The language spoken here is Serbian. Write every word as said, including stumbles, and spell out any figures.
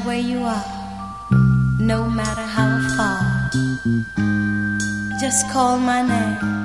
where you are, no matter how far. Just call my name